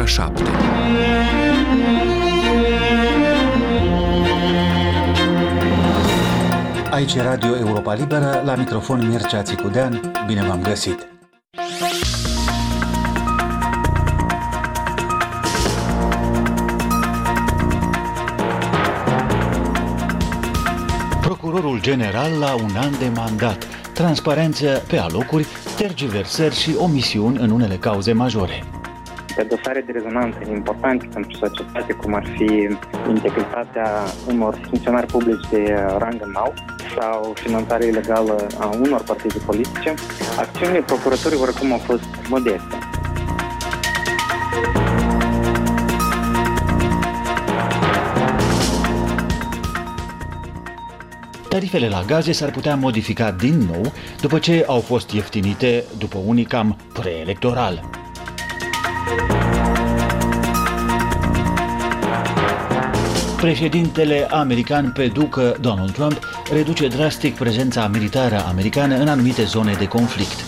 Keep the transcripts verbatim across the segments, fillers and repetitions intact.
ora șapte. Aici e Radio Europa Liberă, la microfon Mircea Țicudean. Bine v-am găsit! Procurorul general la un an de mandat, transparență pe alocuri, tergiversări și omisiuni în unele cauze majore. Pe dosare de rezonanță importante pentru societate, cum ar fi integritatea unor funcționari publici de rang înalt sau finanțarea ilegală a unor partide politice, acțiunile procuraturii oricum au fost modeste. Tarifele la gaze s-ar putea modifica din nou după ce au fost ieftinite după unii cam preelectoral. Președintele american pe ducă Donald Trump reduce drastic prezența militară americană în anumite zone de conflict.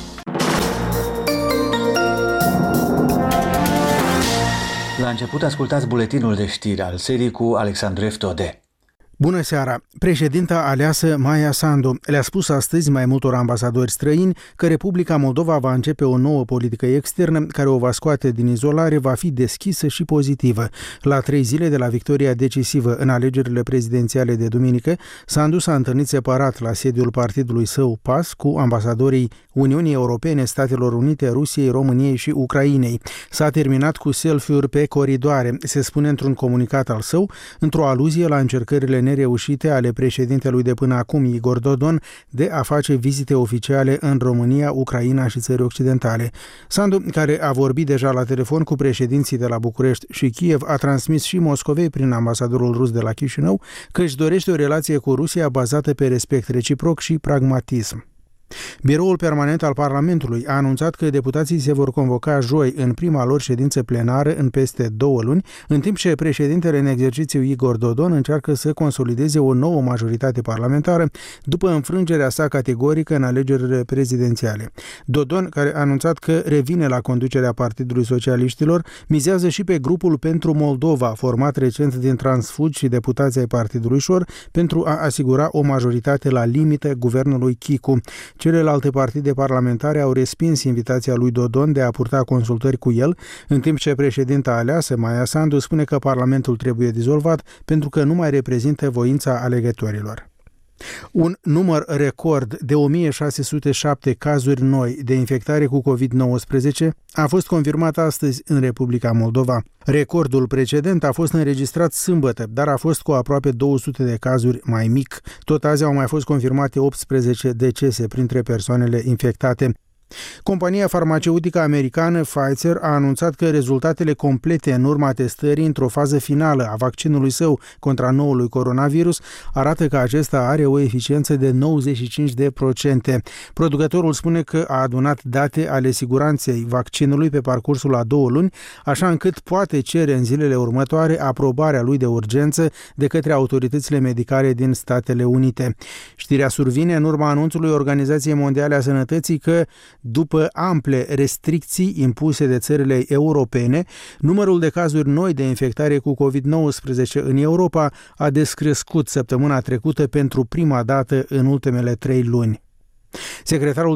La început ascultați buletinul de știri al serii cu Alexandru Eftode. Bună seara! Președinta aleasă Maia Sandu le-a spus astăzi mai multor ambasadori străini că Republica Moldova va începe o nouă politică externă care o va scoate din izolare, va fi deschisă și pozitivă. La trei zile de la victoria decisivă în alegerile prezidențiale de duminică, Sandu s-a întâlnit separat la sediul partidului său P A S cu ambasadorii Uniunii Europene, Statelor Unite, Rusiei, României și Ucrainei. S-a terminat cu selfie-uri pe coridoare, se spune într-un comunicat al său, într-o aluzie la încercările nereușite ale președintelui de până acum, Igor Dodon, de a face vizite oficiale în România, Ucraina și țări occidentale. Sandu, care a vorbit deja la telefon cu președinții de la București și Kiev, a transmis și Moscovei prin ambasadorul rus de la Chișinău că își dorește o relație cu Rusia bazată pe respect reciproc și pragmatism. Biroul permanent al Parlamentului a anunțat că deputații se vor convoca joi în prima lor ședință plenară în peste două luni, în timp ce președintele în exercițiu Igor Dodon încearcă să consolideze o nouă majoritate parlamentară după înfrângerea sa categorică în alegerile prezidențiale. Dodon, care a anunțat că revine la conducerea Partidului Socialiștilor, mizează și pe grupul pentru Moldova, format recent din transfugi și deputații ai Partidului Șor, pentru a asigura o majoritate la limită guvernului Chicu. Celelalte partide parlamentare au respins invitația lui Dodon de a purta consultări cu el, în timp ce președinta aleasă, Maia Sandu, spune că Parlamentul trebuie dizolvat pentru că nu mai reprezintă voința alegătorilor. Un număr record de o mie șase sute șapte cazuri noi de infectare cu covid nouăsprezece a fost confirmat astăzi în Republica Moldova. Recordul precedent a fost înregistrat sâmbătă, dar a fost cu aproape două sute de cazuri mai mic. Tot azi au mai fost confirmate optsprezece decese printre persoanele infectate. Compania farmaceutică americană Pfizer a anunțat că rezultatele complete în urma testării într-o fază finală a vaccinului său contra noului coronavirus arată că acesta are o eficiență de nouăzeci și cinci de procente. Producătorul spune că a adunat date ale siguranței vaccinului pe parcursul a două luni, așa încât poate cere în zilele următoare aprobarea lui de urgență de către autoritățile medicale din Statele Unite. Știrea survine în urma anunțului Organizației Mondiale a Sănătății că după ample restricții impuse de țările europene, numărul de cazuri noi de infectare cu covid nouăsprezece în Europa a descrescut săptămâna trecută pentru prima dată în ultimele trei luni. Secretarul